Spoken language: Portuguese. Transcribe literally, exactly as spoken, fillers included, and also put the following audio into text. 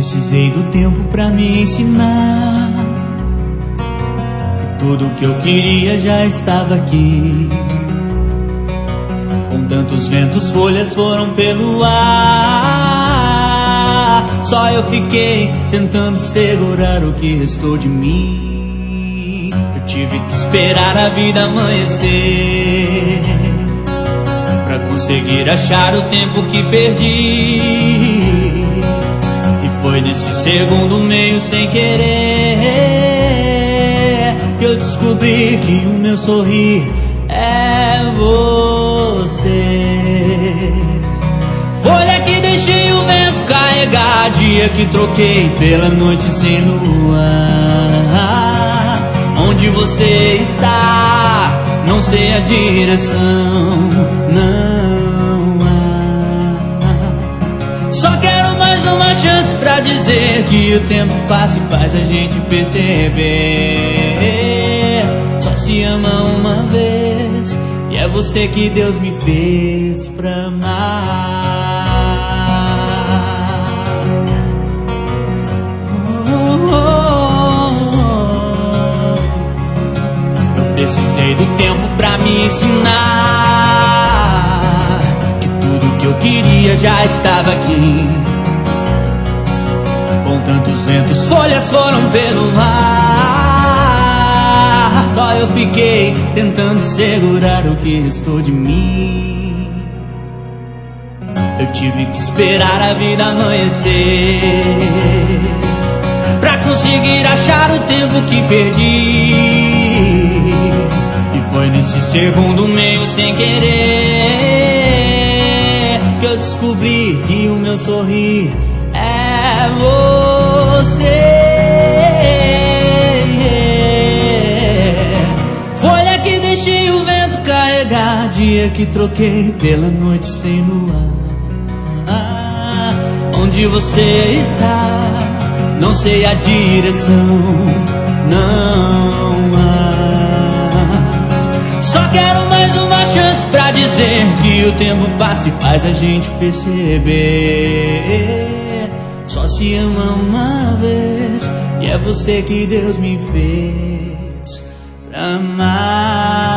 precisei do tempo pra me ensinar. E tudo que eu queria já estava aqui. Com tantos ventos, folhas foram pelo ar. Só eu fiquei tentando segurar o que restou de mim. Eu tive que esperar a vida amanhecer pra conseguir achar o tempo que perdi. E foi nesse segundo meio sem querer que eu descobri que o meu sorrir é você. Folha que deixei o vento carregar, dia que troquei pela noite sem luar. Onde você está? Não sei a direção, não há. Só quero mais uma chance pra dizer que o tempo passa e faz a gente perceber. Só se ama uma vez e é você que Deus me fez pra amar. Precisei do tempo pra me ensinar que tudo que eu queria já estava aqui. Com tantos ventos, folhas foram pelo ar. Só eu fiquei tentando segurar o que restou de mim. Eu tive que esperar a vida amanhecer pra conseguir achar o tempo que perdi. E foi nesse segundo meio sem querer que eu descobri que o meu sorrir é você. Folha que deixei o vento carregar, dia que troquei pela noite sem luar. Onde você está? Não sei a direção, não há. Só quero mais uma chance pra dizer que o tempo passa e faz a gente perceber. Só se ama uma vez e é você que Deus me fez pra amar.